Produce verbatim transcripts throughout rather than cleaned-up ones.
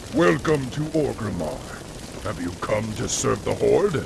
Welcome to Orgrimmar. Have you come to serve the Horde?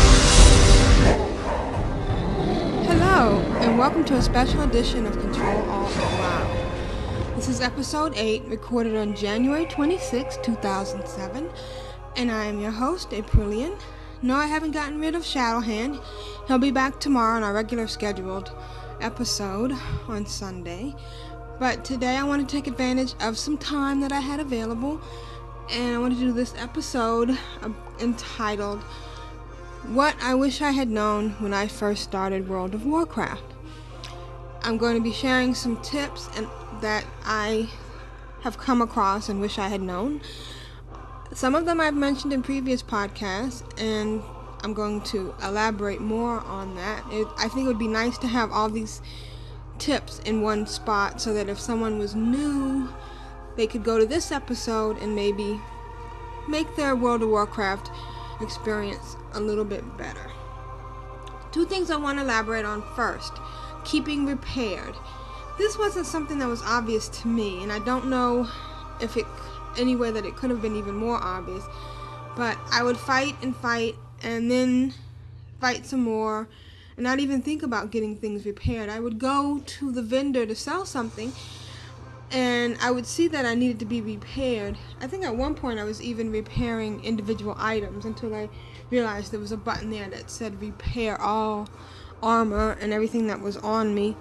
Hello, and welcome to a special edition of Control Alt WoW. This is episode eight, recorded on January twenty-sixth, two thousand seven, and I am your host, Aprillian. No, I haven't gotten rid of Shadowhand. He'll be back tomorrow on our regular scheduled episode on Sunday. But today I want to take advantage of some time that I had available, and I want to do this episode uh, entitled What I Wish I Had Known When I First Started World of Warcraft. I'm going to be sharing some tips and that I have come across and wish I had known. Some of them I've mentioned in previous podcasts, and I'm going to elaborate more on that. It, I think it would be nice to have all these tips in one spot so that if someone was new, they could go to this episode and maybe make their World of Warcraft experience a little bit better. Two things I want to elaborate on first. Keeping repaired. This wasn't something that was obvious to me, and I don't know if it any way that it could have been even more obvious, but I would fight and fight and then fight some more and not even think about getting things repaired. I would go to the vendor to sell something, and I would see that I needed to be repaired. I think at one point I was even repairing individual items until I realized there was a button there that said repair all armor and everything that was on me.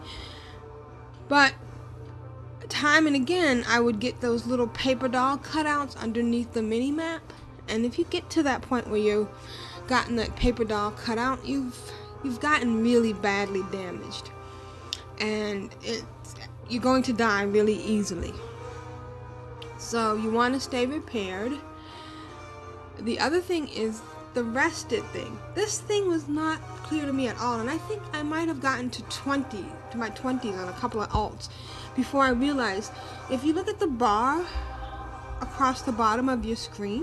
But time and again I would get those little paper doll cutouts underneath the mini-map, and if you get to that point where you've gotten that paper doll cutout, you've you've gotten really badly damaged, and it's you're going to die really easily. So you want to stay repaired. The other thing is the rested thing. This thing was not clear to me at all, and I think I might have gotten to twenty, to my twenties on a couple of alts before I realized if you look at the bar across the bottom of your screen,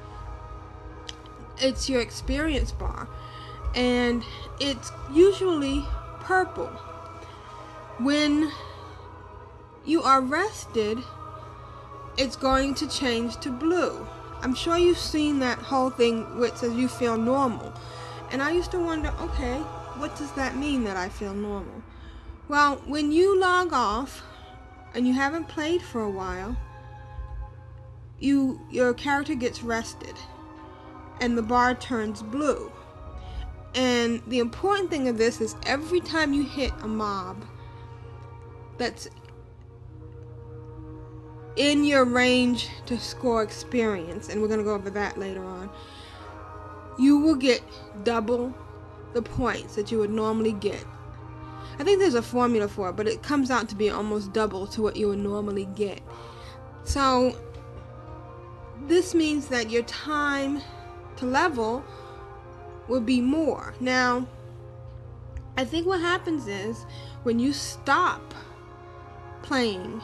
it's your experience bar, and it's usually purple. When you are rested, it's going to change to blue. I'm sure you've seen that whole thing where it says you feel normal. And I used to wonder, okay, what does that mean that I feel normal? Well, when you log off and you haven't played for a while, you your character gets rested and the bar turns blue. And the important thing of this is every time you hit a mob that's in your range to score experience, and we're going to go over that later on, you will get double the points that you would normally get. I think there's a formula for it, but it comes out to be almost double to what you would normally get. So this means that your time to level will be more. Now, I think what happens is when you stop playing,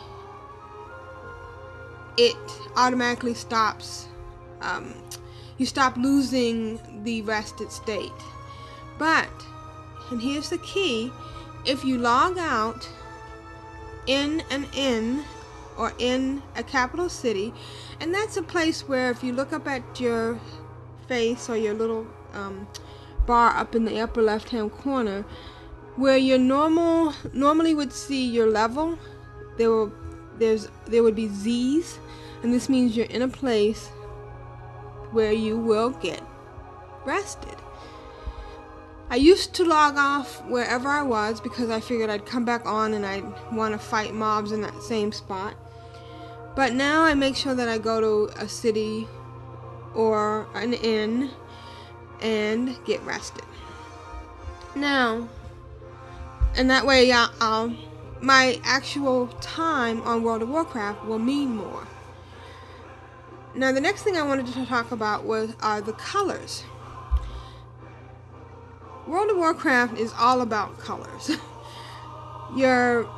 it automatically stops, um, you stop losing the rested state. But, and here's the key, if you log out in an inn or in a capital city, and that's a place where if you look up at your face or your little um, bar up in the upper left hand corner, where your normal, normally would see your level, there will There's there would be Z's, and this means you're in a place where you will get rested. I used to log off wherever I was because I figured I'd come back on and I'd want to fight mobs in that same spot. But now I make sure that I go to a city or an inn and get rested. Now, and that way I'll, I'll my actual time on World of Warcraft will mean more. Now, the next thing I wanted to talk about was are the colors. World of Warcraft is all about colors. Your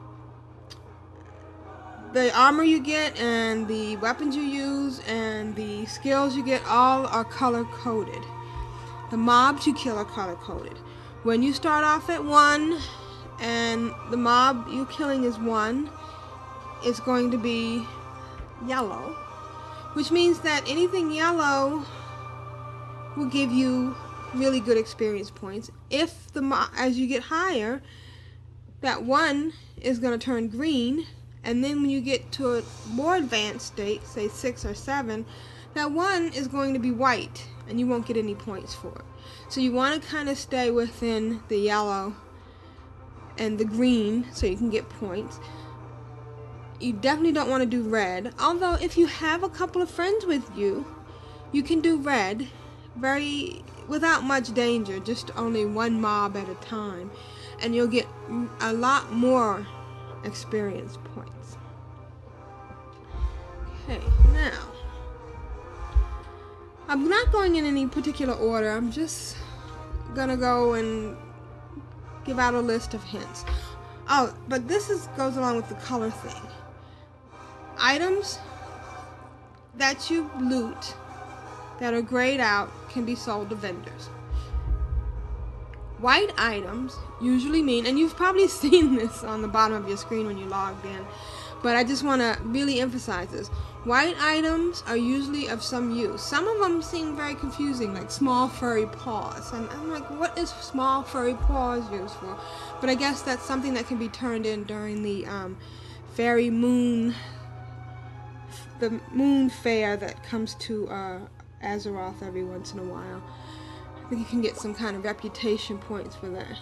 the armor you get and the weapons you use and the skills you get all are color coded. The mobs you kill are color coded. When you start off at one and the mob you're killing is one, it's going to be yellow. which means that anything yellow will give you really good experience points. If the mo- as you get higher, that one is going to turn green, and then when you get to a more advanced state, say six or seven, that one is going to be white, and you won't get any points for it. So you want to kind of stay within the yellow and the green so you can get points. You definitely don't want to do red, although if you have a couple of friends with you, you can do red very without much danger, just only one mob at a time, and you'll get a lot more experience points. Okay, now I'm not going in any particular order. I'm just gonna go and give out a list of hints. Oh, but this is goes along with the color thing. Items that you loot that are grayed out can be sold to vendors. White items usually mean, and you've probably seen this on the bottom of your screen when you logged in, but I just want to really emphasize this. White items are usually of some use. Some of them seem very confusing, like small furry paws. And I'm like, what is small furry paws used for? But I guess that's something that can be turned in during the um, fairy moon, the moon fair that comes to uh, Azeroth every once in a while. I think you can get some kind of reputation points for that.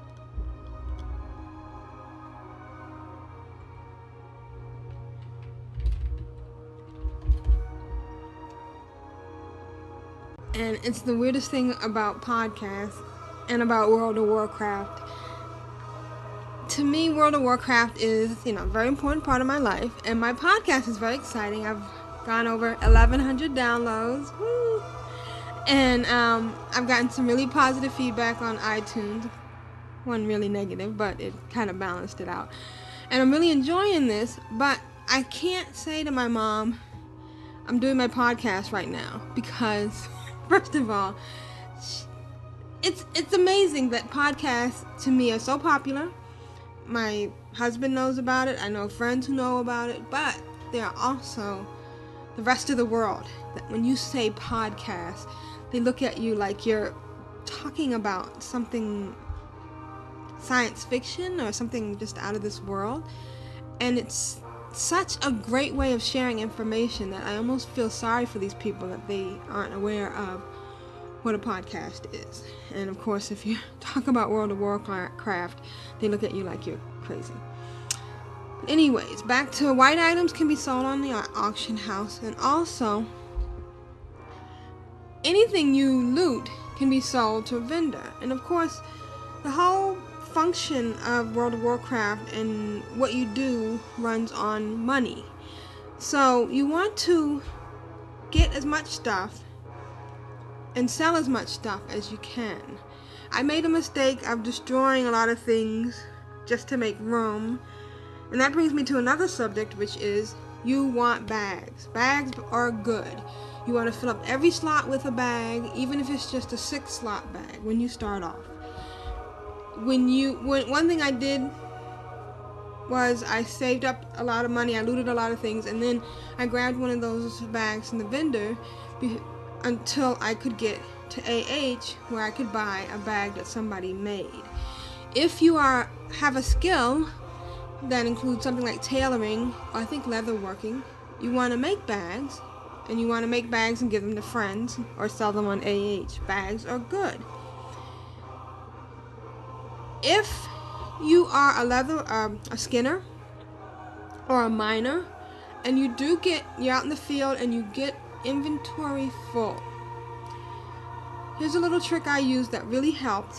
And it's the weirdest thing about podcasts and about World of Warcraft. To me, World of Warcraft is, you know, a very important part of my life, and my podcast is very exciting. I've gone over eleven hundred downloads, woo! And um, I've gotten some really positive feedback on iTunes. One really negative, but it kind of balanced it out. And I'm really enjoying this, but I can't say to my mom, I'm doing my podcast right now, because first of all, it's it's amazing that podcasts to me are so popular. My husband knows about it. I know friends who know about it, but there are also the rest of the world that when you say podcast, they look at you like you're talking about something science fiction or something just out of this world. And it's such a great way of sharing information that I almost feel sorry for these people that they aren't aware of what a podcast is. And of course, if you talk about World of Warcraft, they look at you like you're crazy. But anyways, back to white items can be sold on the auction house, and also anything you loot can be sold to a vendor. And of course, the whole function of World of Warcraft and what you do runs on money. So you want to get as much stuff and sell as much stuff as you can. I made a mistake of destroying a lot of things just to make room. And that brings me to another subject, which is you want bags. Bags are good. You want to fill up every slot with a bag, even if it's just a six slot bag when you start off. When you, when, one thing I did was I saved up a lot of money, I looted a lot of things, and then I grabbed one of those bags from the vendor be, until I could get to A H where I could buy a bag that somebody made. If you are have a skill that includes something like tailoring, or I think leather working, you want to make bags, and you want to make bags and give them to friends or sell them on A H. Bags are good. If you are a leather, um, a skinner or a miner, and you do get, you're out in the field and you get inventory full, here's a little trick I used that really helped.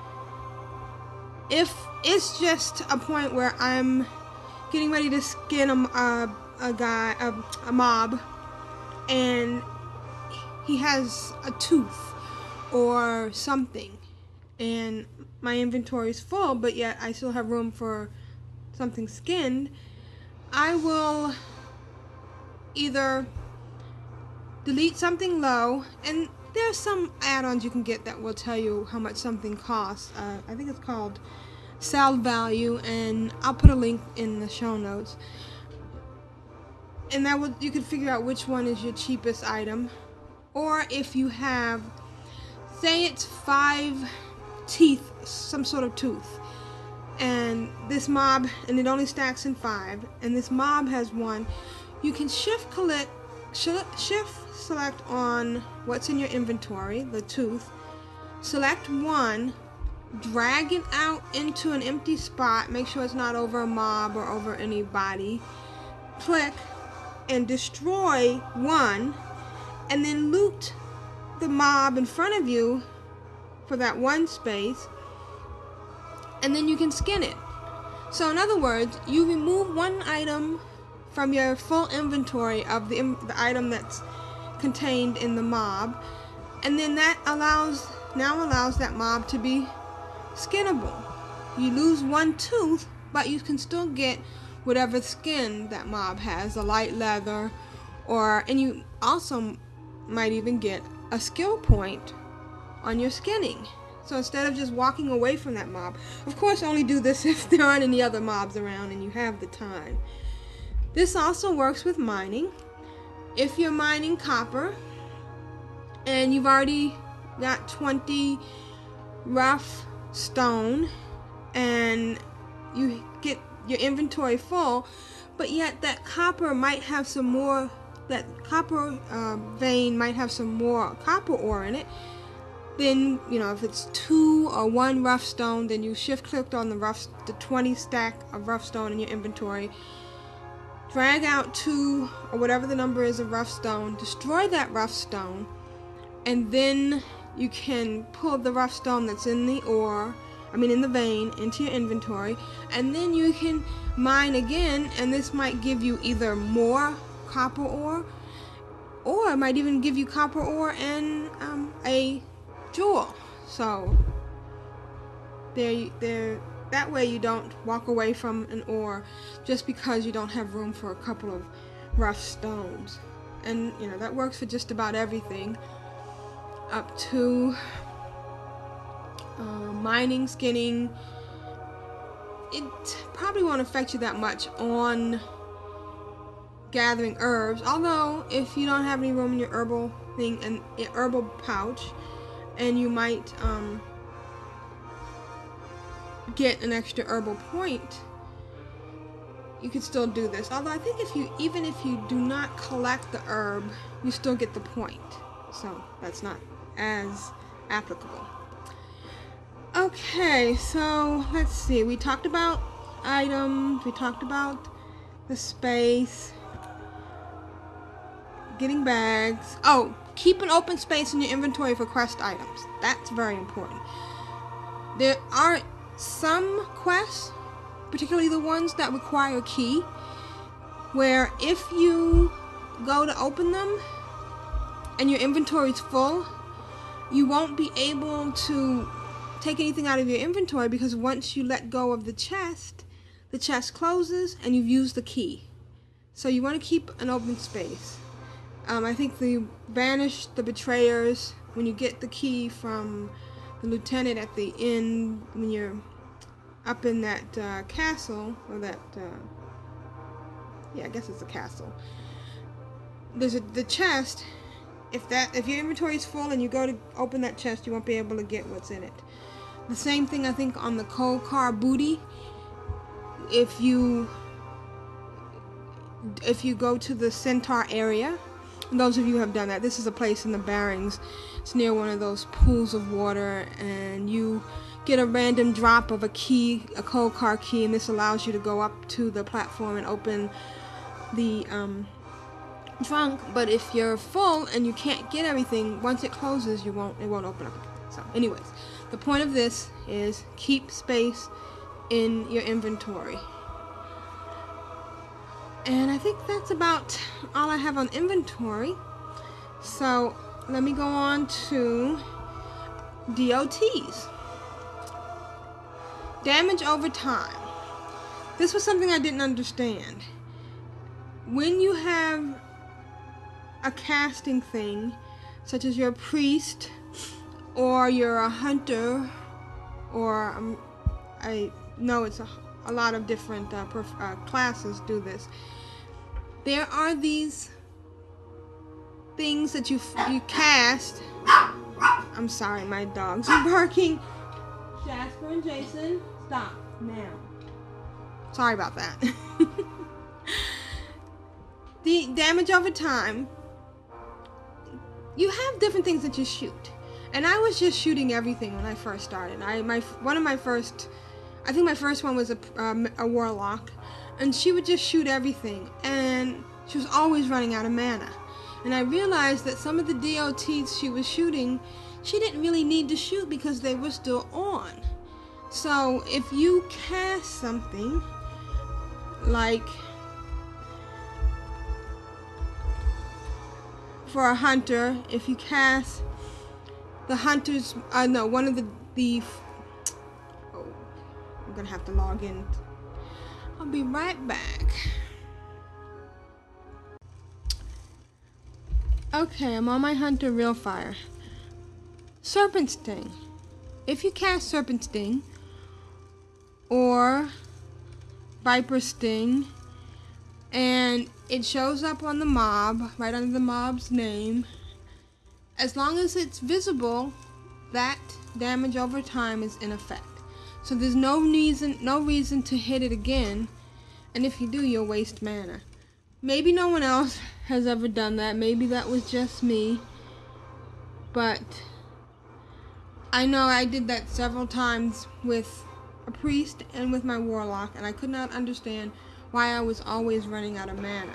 If it's just a point where I'm getting ready to skin a, a, a guy, a, a mob, and he has a tooth or something, and my inventory is full, but yet I still have room for something skinned, I will either delete something low, and there's some add-ons you can get that will tell you how much something costs. Uh, I think it's called Sell Value, and I'll put a link in the show notes. and that would, you could figure out which one is your cheapest item. Or if you have, say it's five teeth, some sort of tooth, and this mob, and it only stacks in five, and this mob has one, you can shift collect, shift select on what's in your inventory, the tooth, select one, drag it out into an empty spot, make sure it's not over a mob or over anybody, click, and destroy one, and then loot the mob in front of you for that one space, and then you can skin it. So in other words, you remove one item from your full inventory of the, the item that's contained in the mob, and then that allows now allows that mob to be skinnable. You lose one tooth, but you can still get whatever skin that mob has, a light leather, or and you also might even get a skill point on your skinning. So instead of just walking away from that mob, of course only do this if there aren't any other mobs around and you have the time. This also works with mining. If you're mining copper and you've already got twenty rough stone and you get your inventory full, but yet that copper might have some more, that copper uh, vein might have some more copper ore in it, then, you know, if it's two or one rough stone, then you shift click on the rough, the twenty stack of rough stone in your inventory, drag out two or whatever the number is of rough stone, destroy that rough stone, and then you can pull the rough stone that's in the ore, I mean in the vein, into your inventory, and then you can mine again, and this might give you either more copper ore, or it might even give you copper ore and um, a jewel. So there, there. That way you don't walk away from an ore just because you don't have room for a couple of rough stones. And you know that works for just about everything, up to uh, mining, skinning. It probably won't affect you that much on gathering herbs, although if you don't have any room in your herbal thing and an herbal pouch, and you might um, get an extra herbal point, you could still do this. Although I think if you, even if you do not collect the herb, you still get the point. So that's not as applicable. Okay, so let's see. We talked about items. We talked about the space. Getting bags. Oh, keep an open space in your inventory for quest items. That's very important. There are some quests, particularly the ones that require a key, where if you go to open them and your inventory is full, you won't be able to take anything out of your inventory, because once you let go of the chest, the chest closes and you've used the key. So you want to keep an open space. Um, I think the Banish the Betrayers, when you get the key from the lieutenant at the end, when you're up in that uh, castle, or that, uh, yeah, I guess it's a castle. There's a, the chest. If that, if your inventory is full and you go to open that chest, you won't be able to get what's in it. The same thing, I think, on the Coldcar Booty. If you, if you go to the Centaur area, and those of you who have done that, this is a place in the Barrens. It's near one of those pools of water, and you get a random drop of a key, a Coldcar key, and this allows you to go up to the platform and open the um, trunk. But if you're full and you can't get everything, once it closes, you won't. It won't open up again. So, anyways, the point of this is keep space in your inventory. And I think that's about all I have on inventory. So let me go on to D O Ts. Damage over time. This was something I didn't understand. When you have a casting thing, such as you're a priest, or you're a hunter, or um, I know it's a, a lot of different uh, perf- uh, classes do this. there are these things that you you cast. I'm sorry, my dogs are barking. Jasper and Jason, stop now. Sorry about that. The damage over time. You have different things that you shoot, and I was just shooting everything when I first started. I my one of my first, I think my first one was a um, a warlock, and she would just shoot everything, and she was always running out of mana. And I realized that some of the D O Ts she was shooting, she didn't really need to shoot because they were still on. So if you cast something like, for a hunter, if you cast the hunter's, uh, no, one of the, the, oh, I'm gonna have to log in. I'll be right back. Okay, I'm on my hunter real fire. Serpent Sting. If you cast Serpent Sting or Viper Sting, and it shows up on the mob, right under the mob's name, as long as it's visible, that damage over time is in effect. So there's no reason, no reason to hit it again, and if you do, you'll waste mana. Maybe no one else has ever done that. Maybe that was just me, but I know I did that several times with a priest and with my warlock, and I could not understand why I was always running out of mana.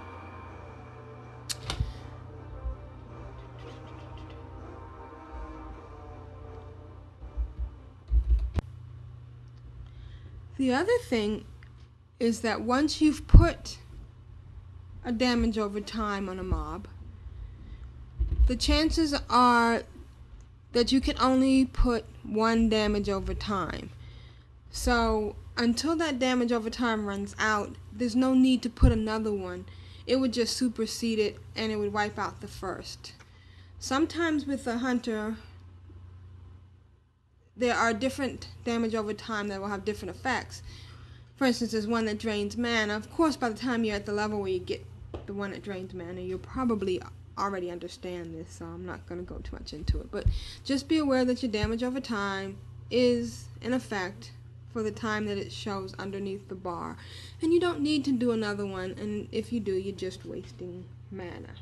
The other thing is that once you've put a damage over time on a mob, the chances are that you can only put one damage over time. So until that damage over time runs out, there's no need to put another one. It would just supersede it and it would wipe out the first. Sometimes with a hunter, there are different damage over time that will have different effects. For instance, there's one that drains mana. Of course, by the time you're at the level where you get the one that drains mana, you'll probably already understand this, so I'm not going to go too much into it. But just be aware that your damage over time is in effect for the time that it shows underneath the bar. And you don't need to do another one, and if you do, you're just wasting mana.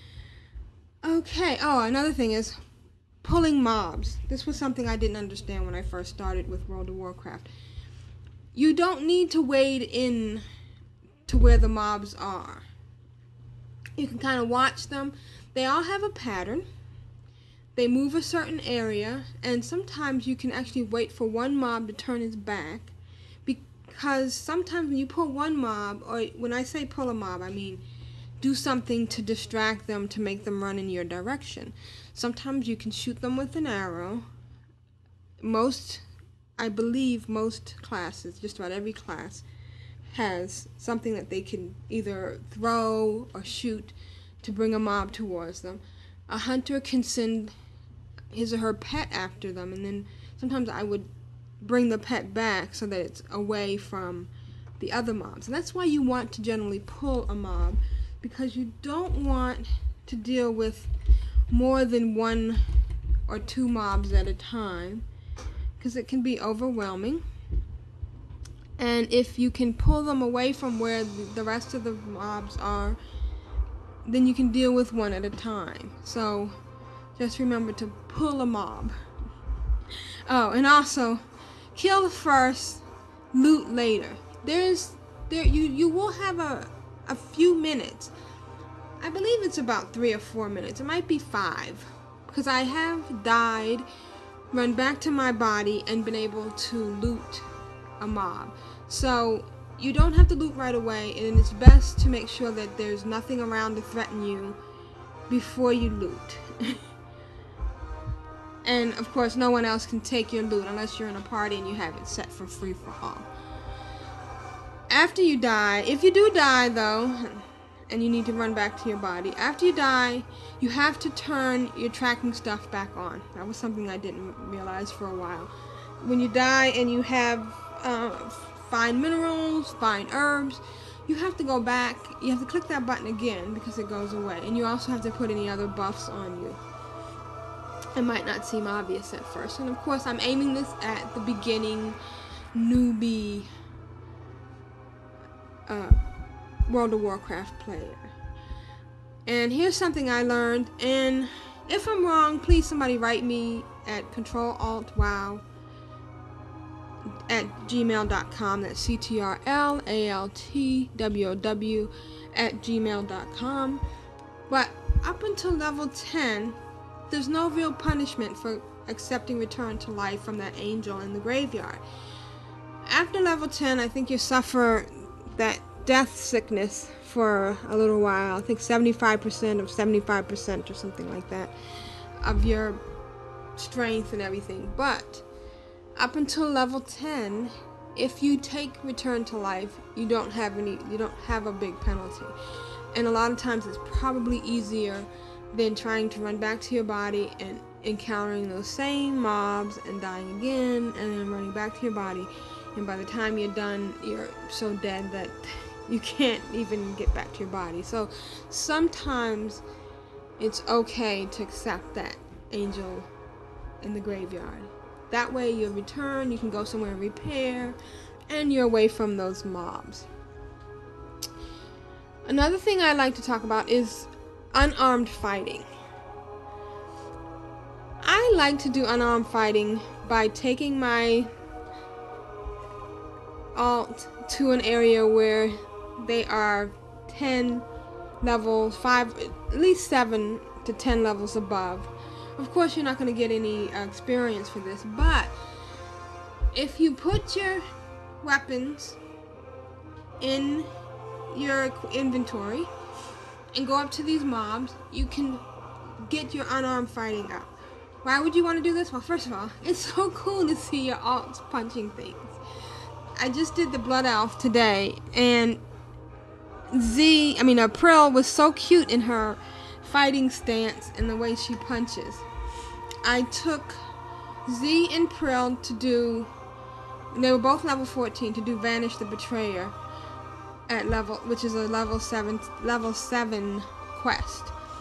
Okay, oh, another thing is pulling mobs. This was something I didn't understand when I first started with World of Warcraft. You don't need to wade in to where the mobs are. You can kind of watch them. They all have a pattern. They move a certain area, and sometimes you can actually wait for one mob to turn its back, because sometimes when you pull one mob, or when I say pull a mob, I mean do something to distract them to make them run in your direction. Sometimes you can shoot them with an arrow. Most, I believe most classes, just about every class, has something that they can either throw or shoot to bring a mob towards them. A hunter can send his or her pet after them, and then sometimes I would bring the pet back so that it's away from the other mobs. And that's why you want to generally pull a mob, because you don't want to deal with more than one or two mobs at a time, because it can be overwhelming. And if you can pull them away from where the rest of the mobs are, then you can deal with one at a time. So just remember to pull a mob. Oh, and also kill first, loot later. There's there you you will have a a few minutes. I believe it's about three or four minutes. It might be five, because I have died, run back to my body, and been able to loot a mob. So you don't have to loot right away, and it's best to make sure that there's nothing around to threaten you before you loot. And of course, no one else can take your loot unless you're in a party and you have it set for free for all. After you die, if you do die though, and you need to run back to your body, after you die, you have to turn your tracking stuff back on. That was something I didn't realize for a while. When you die and you have uh, fine minerals, fine herbs, you have to go back, you have to click that button again because it goes away, and you also have to put any other buffs on you. It might not seem obvious at first, and of course I'm aiming this at the beginning newbie uh, World of Warcraft player. And here's something I learned, and if I'm wrong, please somebody write me at control alt wow at gmail dot com. That's C T R L A L T W O W at gmail dot com. But up until level ten, there's no real punishment for accepting return to life from that angel in the graveyard. After level ten, I think you suffer that death sickness for a little while. I think seventy-five percent of seventy-five percent or something like that of your strength and everything. But up until level ten, if you take return to life, you don't have any you don't have a big penalty. And a lot of times it's probably easier than trying to run back to your body and encountering those same mobs and dying again and then running back to your body, and by the time you're done you're so dead that you can't even get back to your body. So sometimes it's okay to accept that angel in the graveyard. That way you return, you can go somewhere and repair, and you're away from those mobs. Another thing I like to talk about is unarmed fighting. I like to do unarmed fighting by taking my alt to an area where they are ten levels, five, at least seven to ten levels above. Of course, you're not going to get any uh, experience for this, but if you put your weapons in your inventory and go up to these mobs, you can get your unarmed fighting up. Why would you want to do this? Well, first of all, it's so cool to see your alts punching things. I just did the Blood Elf today, and Z, I mean, April was so cute in her fighting stance and the way she punches. I took Z and April to do, they were both level fourteen, to do Vanish the Betrayer at level, which is a level seven, level seven quest.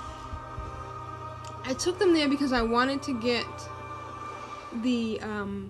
I took them there because I wanted to get the um,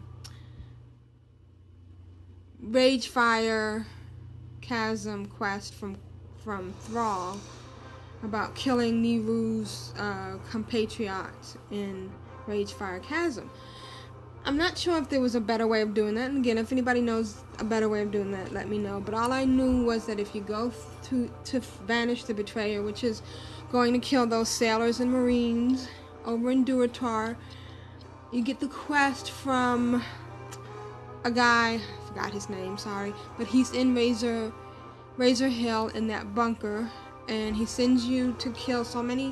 Ragefire Chasm quest from from Thrall about killing Niru's uh, compatriots in Ragefire Chasm. I'm not sure if there was a better way of doing that, and again, if anybody knows a better way of doing that, let me know. But all I knew was that if you go to to Vanish the Betrayer, which is going to kill those sailors and marines over in Durotar, you get the quest from a guy, I forgot his name, sorry, but he's in Razor Razor Hill in that bunker, and he sends you to kill so many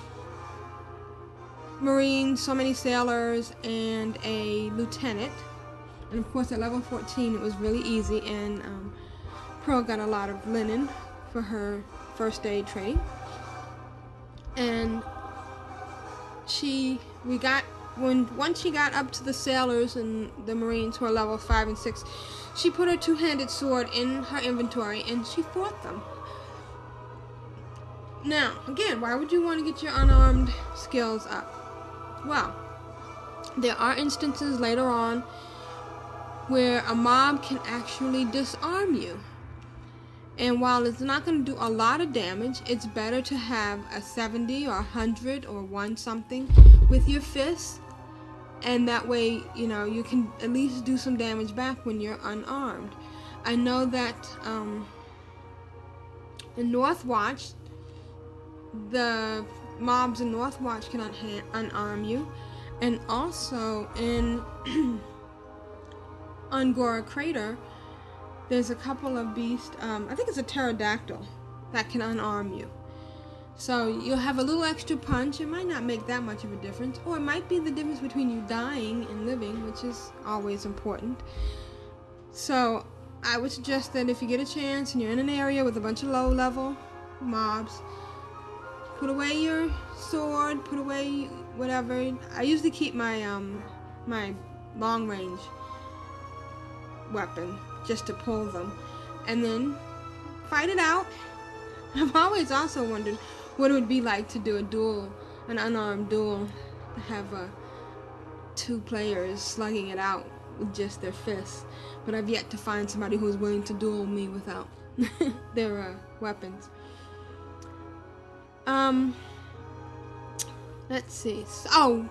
marines, so many sailors, and a lieutenant. And of course at level fourteen it was really easy, and um, Pearl got a lot of linen for her first aid training. And she, we got, when once she got up to the sailors and the marines who are level five and six, she put her two-handed sword in her inventory and she fought them. Now, again, why would you want to get your unarmed skills up? Well, there are instances later on where a mob can actually disarm you. And while it's not going to do a lot of damage, it's better to have a seventy or a hundred or one something with your fists. And that way, you know, you can at least do some damage back when you're unarmed. I know that um, in Northwatch, the mobs in Northwatch can un unarm you, and also in Ungora Crater, there's a couple of beasts, um, I think it's a pterodactyl, that can unarm you. So you'll have a little extra punch. It might not make that much of a difference, or it might be the difference between you dying and living, which is always important. So I would suggest that if you get a chance and you're in an area with a bunch of low-level mobs, put away your sword, put away whatever. I usually keep my um my long-range weapon just to pull them, and then fight it out. I've always also wondered what it would be like to do a duel, an unarmed duel, to have uh, two players slugging it out with just their fists. But I've yet to find somebody who is willing to duel me without their uh, weapons. Um, let's see. Oh,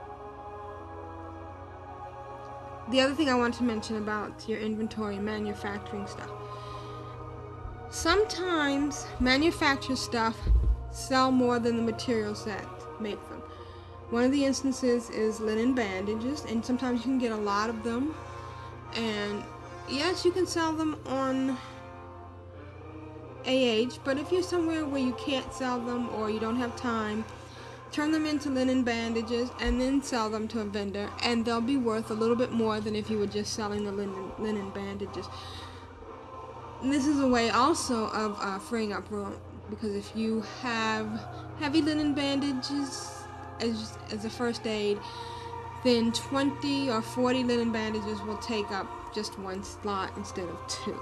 the other thing I want to mention about your inventory and manufacturing stuff. Sometimes manufactured stuff sell more than the materials that make them. One of the instances is linen bandages, and sometimes you can get a lot of them. And yes, you can sell them on A H, but if you're somewhere where you can't sell them or you don't have time, turn them into linen bandages and then sell them to a vendor, and they'll be worth a little bit more than if you were just selling the linen, linen bandages. And this is a way also of uh, freeing up room, because if you have heavy linen bandages as, as a first aid, then twenty or forty linen bandages will take up just one slot instead of two.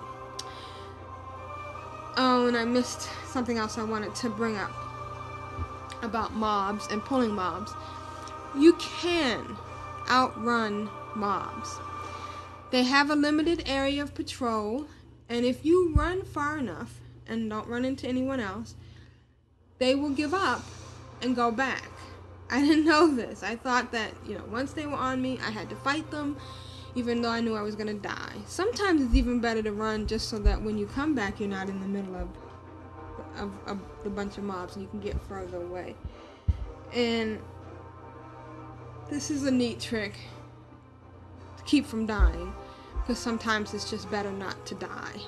Oh, and I missed something else I wanted to bring up about mobs and pulling mobs. You can outrun mobs. They have a limited area of patrol, and if you run far enough and don't run into anyone else, they will give up and go back. I didn't know this. I thought that, you know, once they were on me, I had to fight them, even though I knew I was going to die. Sometimes it's even better to run just so that when you come back, you're not in the middle of, of, of a bunch of mobs and you can get further away. And this is a neat trick to keep from dying, because sometimes it's just better not to die.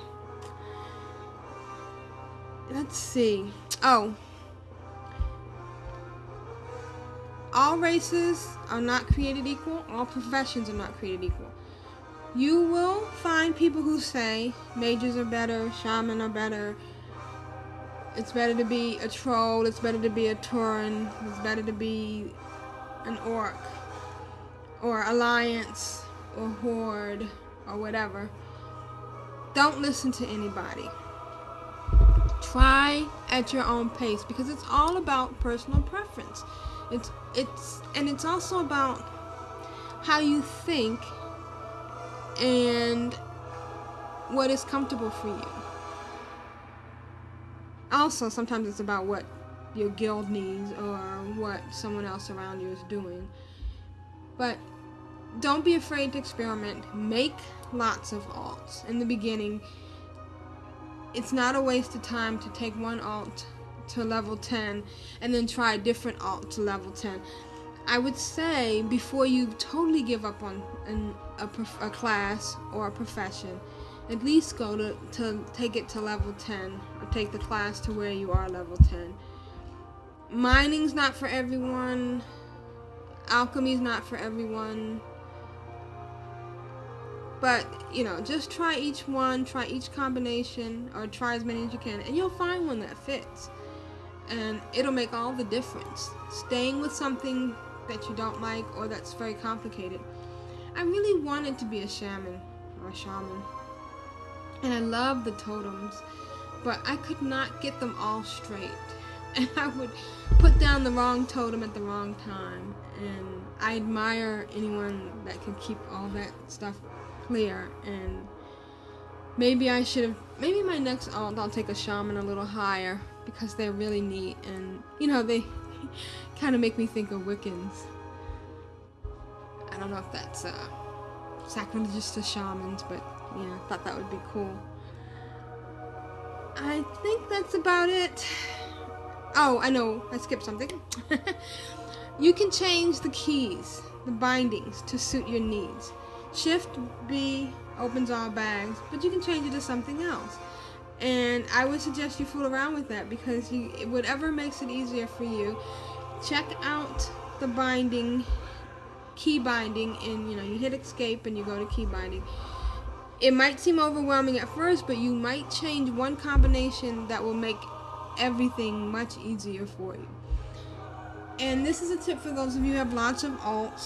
Let's see. Oh. All races are not created equal. All professions are not created equal. You will find people who say mages are better, shaman are better, it's better to be a troll, it's better to be a tauren, it's better to be an orc, or alliance, or horde, or whatever. Don't listen to anybody. Try at your own pace, because it's all about personal preference. It's it's and it's also about how you think and what is comfortable for you. Also, sometimes it's about what your guild needs or what someone else around you is doing. But don't be afraid to experiment. Make lots of alts. In the beginning, it's not a waste of time to take one alt to level ten and then try a different alt to level ten. I would say before you totally give up on an, a, prof, a class or a profession, at least go to, to take it to level ten, or take the class to where you are level ten. Mining's not for everyone. Alchemy's not for everyone. But, you know, just try each one, try each combination, or try as many as you can, and you'll find one that fits. And it'll make all the difference. Staying with something that you don't like or that's very complicated. I really wanted to be a shaman or a shaman. And I love the totems, but I could not get them all straight. And I would put down the wrong totem at the wrong time. And I admire anyone that can keep all that stuff clear. And maybe I should have, maybe my next alt I'll take a shaman a little higher, because they're really neat, and you know, they kind of make me think of Wiccans. I don't know if that's uh, sacrilegious to shamans, but yeah, I thought that would be cool. I think that's about it. Oh, I know, I skipped something. You can change the keys, the bindings, to suit your needs. Shift B opens all bags, but you can change it to something else. And I would suggest you fool around with that, because you, whatever makes it easier for you. Check out the binding, key binding, and you know, you hit escape and you go to key binding. It might seem overwhelming at first, but you might change one combination that will make everything much easier for you. And this is a tip for those of you who have lots of alts.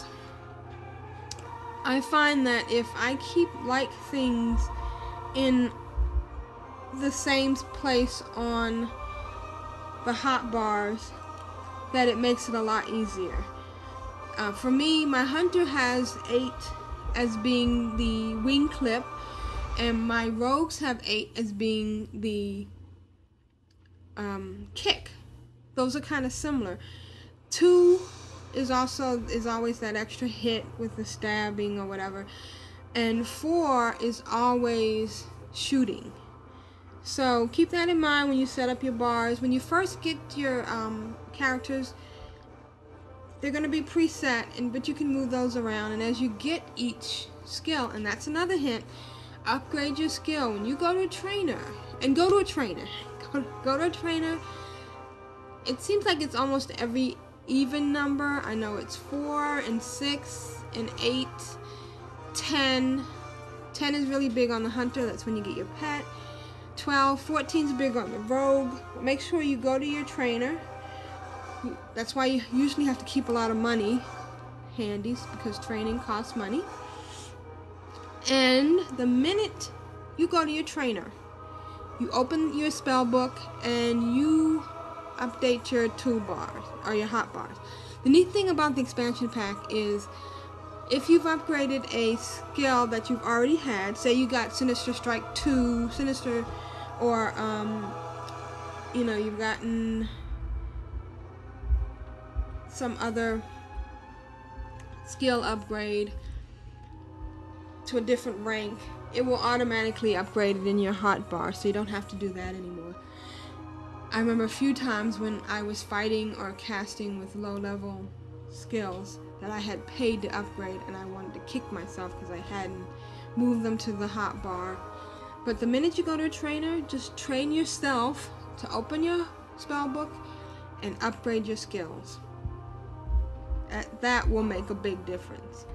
I find that if I keep like things in the same place on the hot bars that it makes it a lot easier. Uh, for me, my hunter has eight as being the wing clip, and my rogues have eight as being the um, kick. Those are kind of similar. Two is also is always that extra hit with the stabbing or whatever, and four is always shooting. So keep that in mind when you set up your bars. When you first get your um, characters, they're going to be preset, and but you can move those around. And as you get each skill, and that's another hint, upgrade your skill. When you go to a trainer, and go to a trainer, go, go to a trainer, it seems like it's almost every even number. I know it's four and six and eight, ten. ten is really big on the hunter. That's when you get your pet. twelve, fourteen is big on the rogue. Make sure you go to your trainer. That's why you usually have to keep a lot of money handy, because training costs money. And the minute you go to your trainer, you open your spell book and you update your toolbars or your hotbars. The neat thing about the expansion pack is if you've upgraded a skill that you've already had, say you got Sinister Strike two, Sinister, or um, you know, you've gotten some other skill upgrade to a different rank, it will automatically upgrade it in your hotbar, so you don't have to do that anymore. I remember a few times when I was fighting or casting with low-level skills that I had paid to upgrade, and I wanted to kick myself because I hadn't moved them to the hotbar. But the minute you go to a trainer, just train yourself to open your spell book and upgrade your skills. That will make a big difference.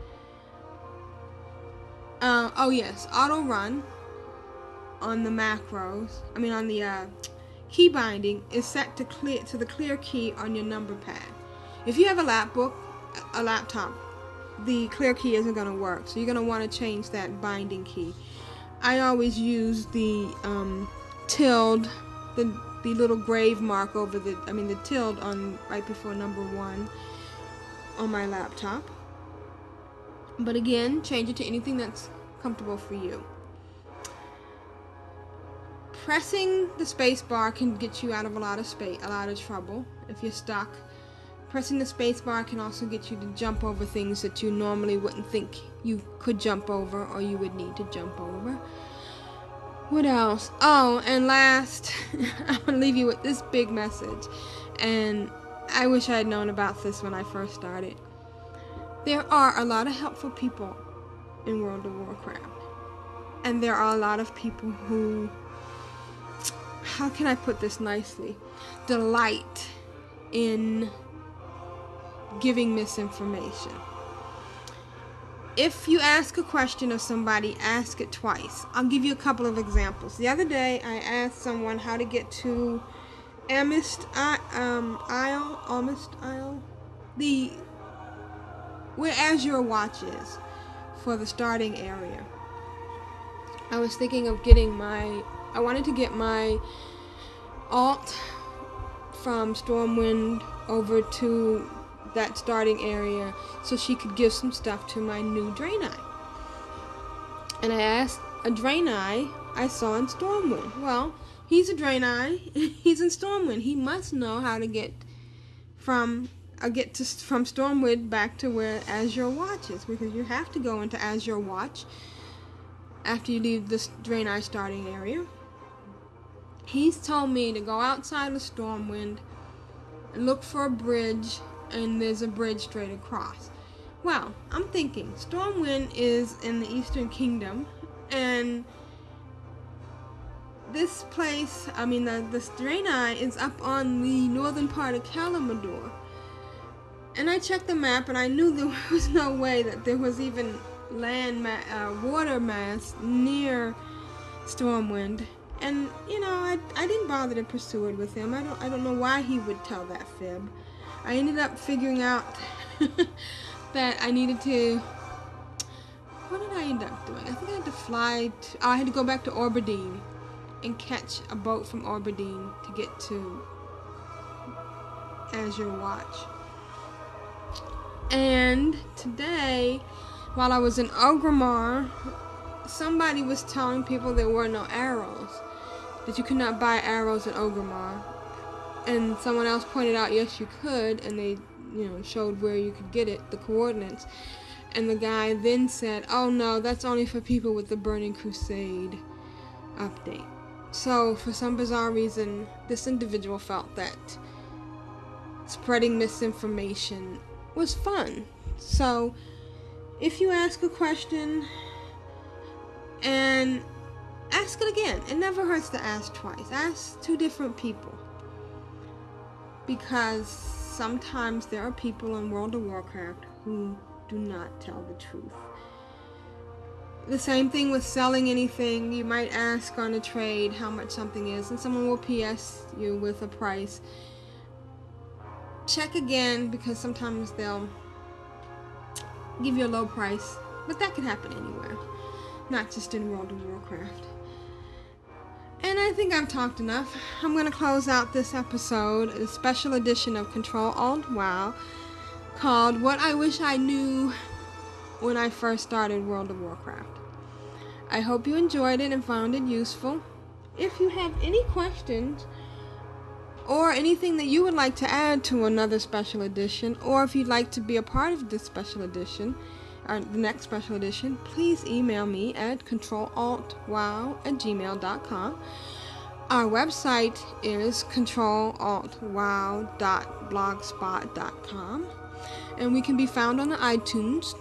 Uh, oh yes, auto run on the macros, I mean on the uh, key binding is set to clear to the clear key on your number pad. If you have a lap book, a laptop, the clear key isn't going to work, so you're going to want to change that binding key. I always use the um, tilde, the the little grave mark over the, I mean the tilde on right before number one on my laptop. But again, change it to anything that's comfortable for you. Pressing the space bar can get you out of a lot of space, a lot of trouble if you're stuck. Pressing the space bar can also get you to jump over things that you normally wouldn't think you could jump over or you would need to jump over. What else? Oh, and last, I'm going to leave you with this big message. And I wish I had known about this when I first started. There are a lot of helpful people in World of Warcraft. And there are a lot of people who, how can I put this nicely, delight in giving misinformation. If you ask a question of somebody, ask it twice. I'll give you a couple of examples. The other day, I asked someone how to get to Amist um, Isle, Amist Isle, the where Azure Watch is for the starting area. I was thinking of getting my, I wanted to get my alt from Stormwind over to that starting area so she could give some stuff to my new Draenei. And I asked a Draenei I saw in Stormwind. Well, he's a Draenei, he's in Stormwind. He must know how to get from uh, get to from Stormwind back to where Azure Watch is, because you have to go into Azure Watch after you leave this Draenei starting area. He's told me to go outside of Stormwind and look for a bridge, and there's a bridge straight across. Well, I'm thinking Stormwind is in the Eastern Kingdom, and this place, I mean the, the Draenei is up on the northern part of Kalimdor. And I checked the map and I knew there was no way that there was even land ma uh, water mass near Stormwind. And you know, I, I didn't bother to pursue it with him. I don't I don't know why he would tell that fib. I ended up figuring out that I needed to, what did I end up doing? I think I had to fly to, oh, I had to go back to Orberdeen and catch a boat from Aberdeen to get to Azure Watch. And today, while I was in Orgrimmar, somebody was telling people there were no arrows, that you could not buy arrows in Orgrimmar. And someone else pointed out, yes, you could, and they, you know, showed where you could get it, the coordinates. And the guy then said, oh no, that's only for people with the Burning Crusade update. So, for some bizarre reason, this individual felt that spreading misinformation was fun. So, if you ask a question, and ask it again. It never hurts to ask twice. Ask two different people. Because sometimes there are people in World of Warcraft who do not tell the truth. The same thing with selling anything. You might ask on a trade how much something is, and someone will P S you with a price. Check again, because sometimes they'll give you a low price, but that can happen anywhere, not just in World of Warcraft. And I think I've talked enough. I'm going to close out this episode, a special edition of Control Alt WoW, called What I Wish I Knew When I First Started World of Warcraft. I hope you enjoyed it and found it useful. If you have any questions, or anything that you would like to add to another special edition, or if you'd like to be a part of this special edition, or the next special edition, please email me at control alt wow at gmail dot com. Our website is control alt wow dot blogspot dot com, and we can be found on the iTunes,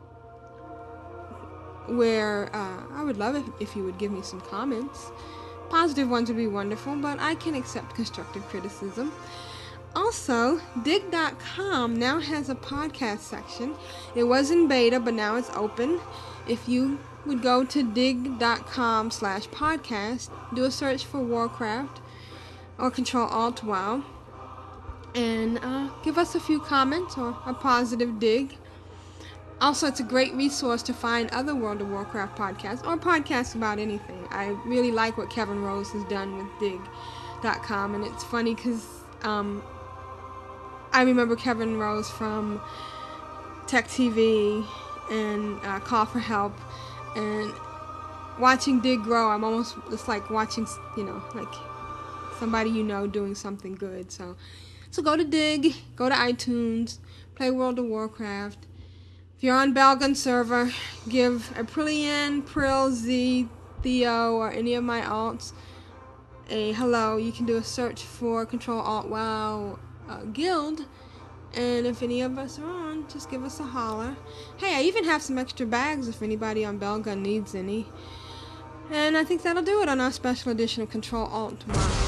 where uh, I would love it if you would give me some comments. Positive ones would be wonderful, but I can accept constructive criticism. Also, dig dot com now has a podcast section. It was in beta, but now it's open. If you would go to dig dot com slash podcast, do a search for Warcraft or Control Alt WoW, and uh, give us a few comments or a positive dig. Also, it's a great resource to find other World of Warcraft podcasts or podcasts about anything. I really like what Kevin Rose has done with dig dot com, and it's funny because um, I remember Kevin Rose from Tech T V and uh, Call for Help, and watching Dig grow, I'm almost, it's like watching, you know, like somebody you know doing something good. So, so go to Dig, go to iTunes, play World of Warcraft. If you're on Belgun server, give Aprillian, Prill, Z, Theo, or any of my alts a hello. You can do a search for Control Alt WoW uh, Guild, and if any of us are on, just give us a holler. Hey, I even have some extra bags if anybody on Belgun needs any. And I think that'll do it on our special edition of Control Alt WoW.